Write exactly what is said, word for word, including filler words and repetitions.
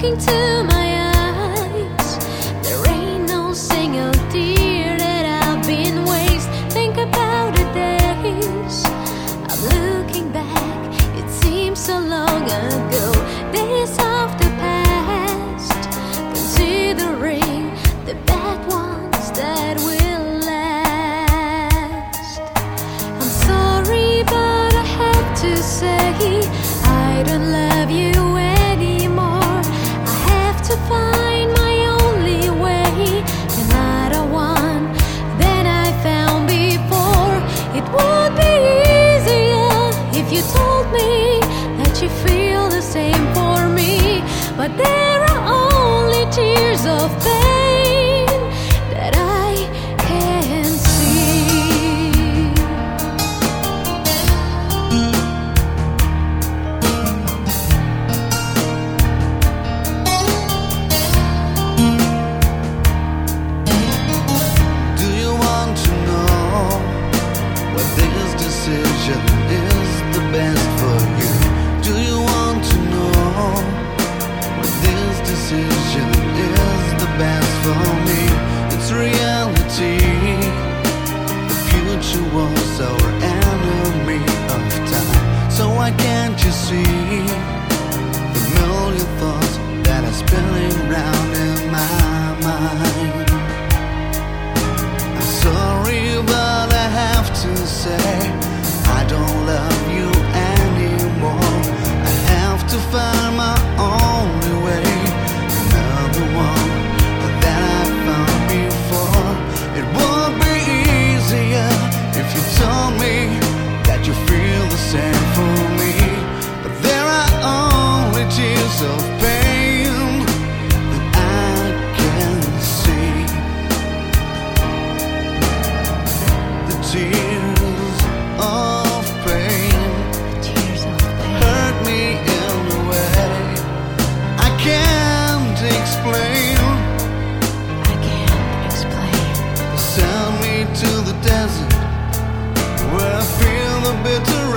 into my eyes, there ain't no single tear that I've been waste. Think about the days I'm looking back, it seems so long ago. Days of the past, considering the bad ones that will last. I'm sorry, but I have to say I don't love you anymore. I have to find my only way, another one than I found before. It would be easier if you told me that you feel the same for me, but there are only tears of pain that I can't see. Do you want to know what this decision is the best for you? Do you want to know what this decision is the best for me? It's reality. The future was our enemy of time. So why can't you see the million thoughts that are spinning round in my mind? I'm sorry, but I have to say I don't love you anymore. I have to find my only way, another one that I found before. It would be easier if you told me that you feel the same for me, but there are only tears of pain that I can see. The tears of pain Tears of pain. hurt me in a way I can't explain. I can't explain. Send me to the desert where I feel the bitter